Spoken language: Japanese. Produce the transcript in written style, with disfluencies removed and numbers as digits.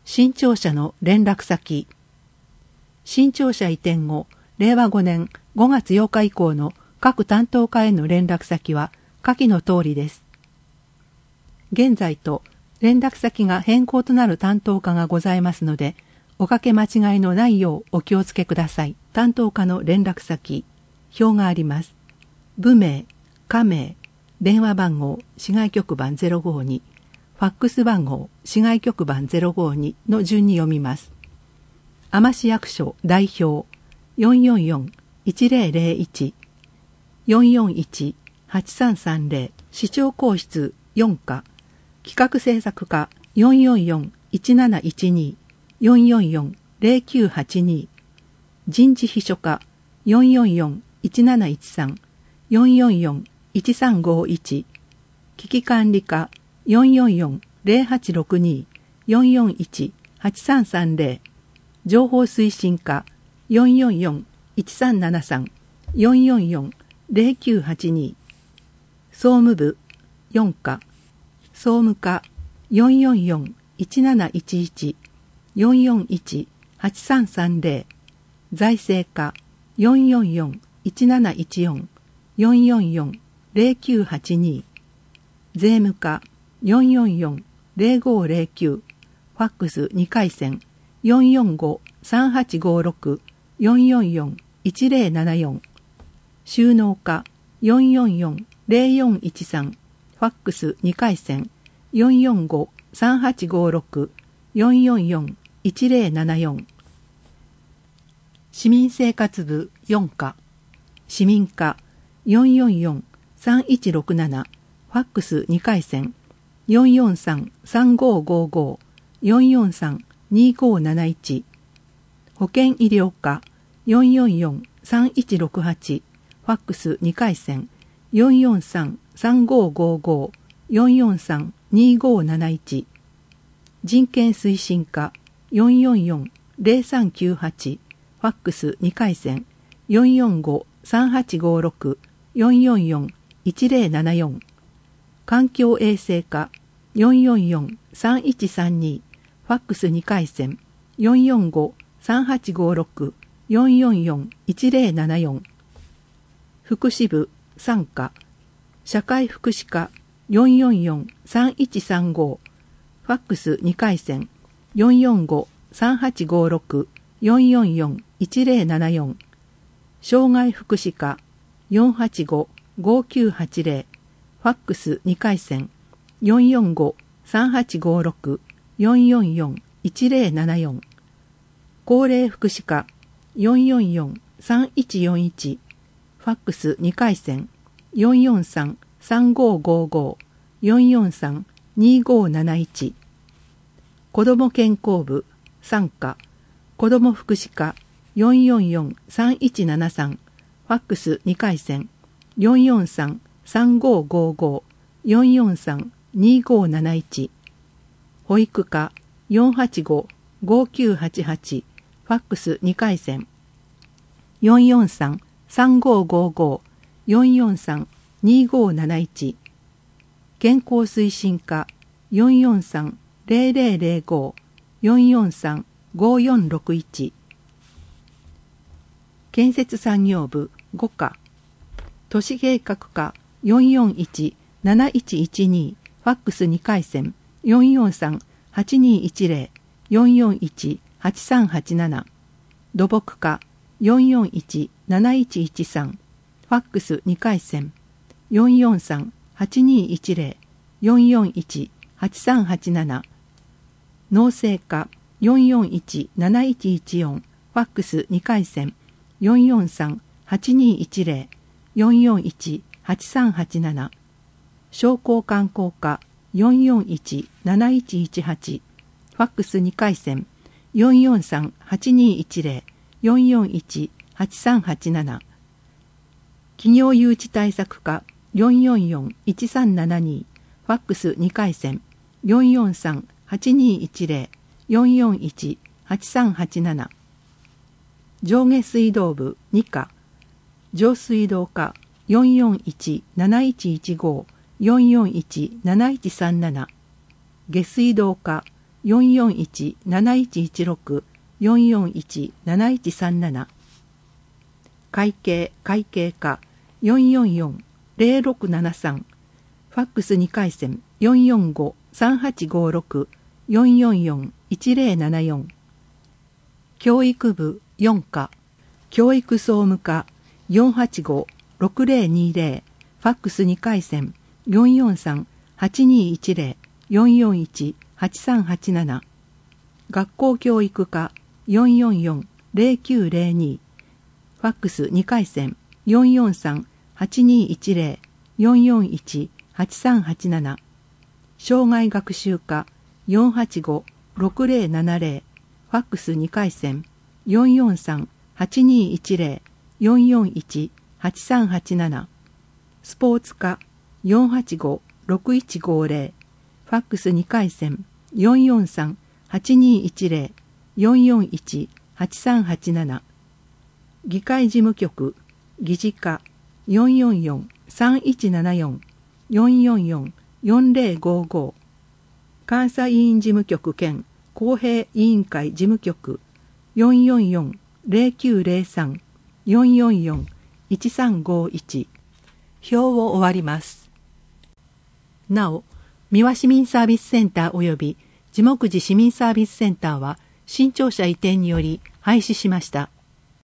新庁舎の連絡先。新庁舎移転後、令和5年5月8日以降の各担当課への連絡先は下記の通りです。現在と連絡先が変更となる担当課がございますので、おかけ間違いのないようお気をつけください。担当課の連絡先、表があります。部名、課名、電話番号、市外局番052、ファックス番号、市外局番052の順に読みます。天市役所代表、444-1001、441-8330、市長公室4課、企画制作課444-1712、444-0982、人事秘書課444-1713、444-1351、危機管理課444-0862、441-8330、情報推進課444-1373、444-0982、総務部4課、総務課444-1711、441-8330、財政課444-1714、444-0982、税務課444-0509、ファックス2回線445-3856、444-1074、収納課444-0413、ファックス2回線445-3856、444-1074、市民生活部4課、市民課444-3167、ファックス2回線443-3555、443-2571、保健医療課444-3168、ファックス2回線443-3555、443-2571、人権推進課444-0398、ファックス2回線445-3856、444-1074、環境衛生課444-3132、ファックス2回線445-3856、444-1074、福祉部3課、社会福祉課444-3135、ファックス2回線445-3856、444-1074、障害福祉課485-5980、ファックス2回線445-3856、444-1074、高齢福祉課444-3141、ファックス2回線443-3555、443-2571、子ども健康部3課、子ども福祉課444-3173、ファックス2回線443-3555、443-2571、保育課485-5988、ファックス2回線443-3555、443-2571、健康推進課443-0005、443-5461、建設産業部5課、都市計画課441-7112、ファックス2回線443-8210、441-8387、土木課441-7113、ファックス2回線443-8210、441-8387、農政課441-7114、ファックス2回線443-8210、441-8387、商工観光課441-7118、ファックス2回線443-8210、441-8387、企業誘致対策課444-1372、ファックス2回線443-8210、441-8387、上下水道部2課、上水道課441-7115、441-7137、下水道課 441-7116 441-7137会計課444-0673ファックス2回線 445-3856 444-1074教育部4課教育総務課 485-6020 ファックス2回線 443-8210 441-8387学校教育課 444-0902 ファックス2回線 443-8210 441-8387障害学習課 485-6070 ファックス2回線 443-8210 441-8387スポーツ課 485-6150 ファックス2回線 443-8210 441-8387議会事務局議事課 444-3174 444-4055監査委員事務局兼公平委員会事務局 444-0903 444-1351表を終わります。なお、三輪市民サービスセンター及び地木寺市民サービスセンターは新庁舎移転により廃止しました。